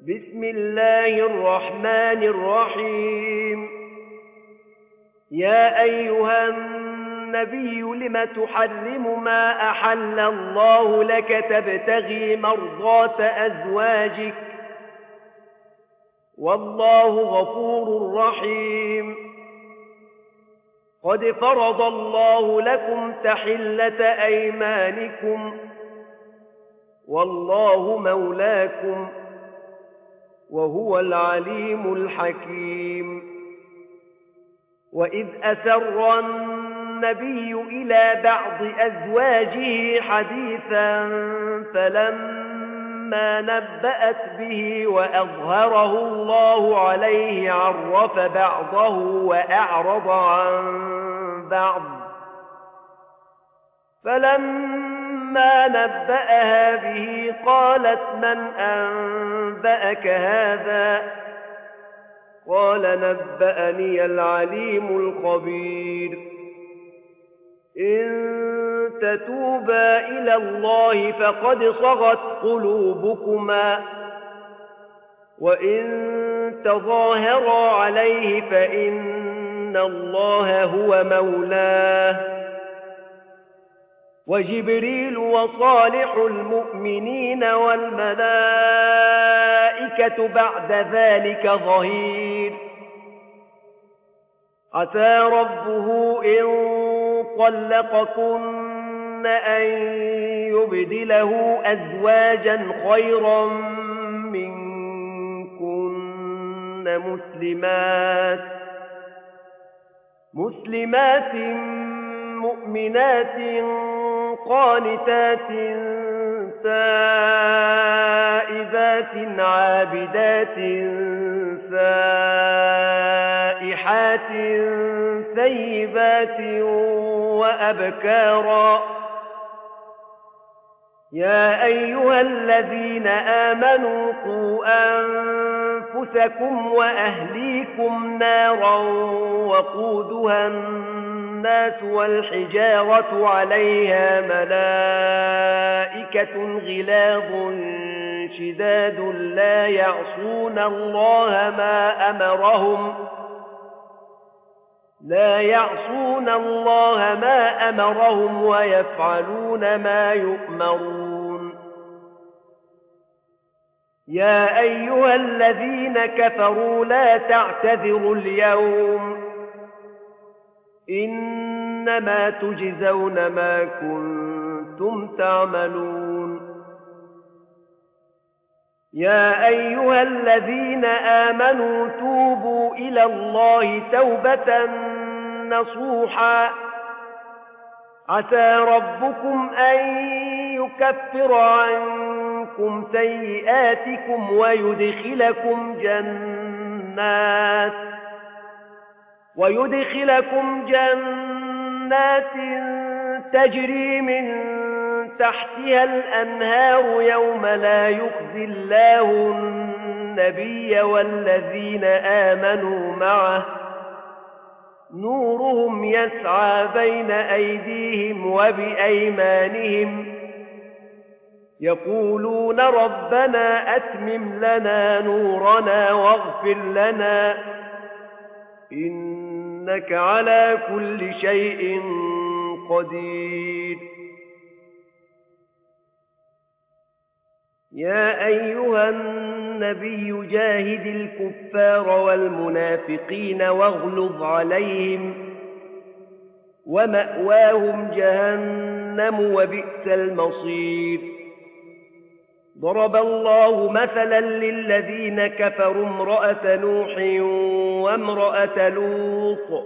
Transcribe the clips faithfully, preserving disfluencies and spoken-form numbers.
بسم الله الرحمن الرحيم يا أيها النبي لم تحرم ما أحل الله لك تبتغي مرضات أزواجك والله غفور رحيم قد فرض الله لكم تحلة أيمانكم والله مولاكم وهو العليم الحكيم وإذ أسر النبي إلى بعض أزواجه حديثا فلما نبأت به وأظهره الله عليه عرف بعضه وأعرض عن بعض فلما نبأها به قالت من أنبأك هذا قال نبأني العليم الخبير إن تتوبا إلى الله فقد صغت قلوبكما وإن تظاهرا عليه فإن الله هو مولاه وجبريل وصالح المؤمنين والملائكة بعد ذلك ظهير عسى ربه إن طلقكن أن يبدله أزواجا خيرا منكن مسلمات مسلمات مؤمنات قانتات تائبات عابدات سائحات ثيبات وأبكارا يا أيها الذين آمنوا قوا أنفسكم وأهليكم نارا وقودها الناس والحجارة عليها ملائكة غلاظ شداد لا يعصون الله ما أمرهم لا يعصون الله ما أمرهم ويفعلون ما يؤمرون يا أيها الذين كفروا لا تعتذروا اليوم إنما تجزون ما كنتم تعملون يا أيها الذين آمنوا توبوا إلى الله توبة نصوحا عسى ربكم أن يكفر عنكم سيئاتكم ويدخلكم جنات ويدخلكم جنات تجري من تحتها الأنهار يوم لا يخزي الله النبي والذين آمنوا معه نورهم يسعى بين أيديهم وبأيمانهم يقولون ربنا أتمم لنا نورنا واغفر لنا إنك على كل شيء قدير يا أيها النبي جاهد الكفار والمنافقين واغلظ عليهم ومأواهم جهنم وبئس المصير ضرب الله مثلا للذين كفروا امرأة نوح وامرأة لوط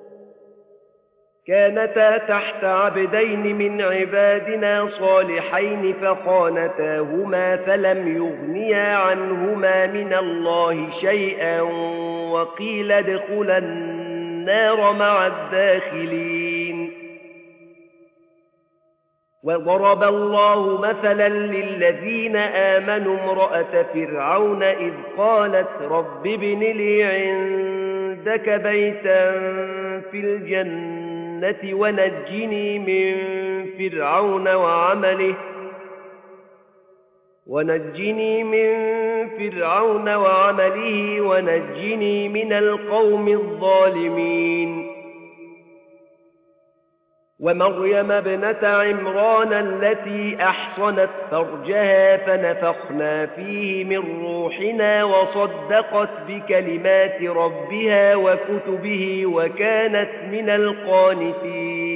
كانتا تحت عبدين من عبادنا صالحين فخانتاهما فلم يغنيا عنهما من الله شيئا وقيل ادخلا النار مع الداخلين وضرب الله مثلا للذين آمنوا امرأة فرعون إذ قالت رب ابن لي عندك بيتا في الجنة ونجني من فرعون وعمله ونجني من فرعون وعمله ونجني من القوم الظالمين ومريم ابنة عمران التي أحصنت فرجها فنفخنا فيه من روحنا وصدقت بكلمات ربها وكتبه وكانت من القانتين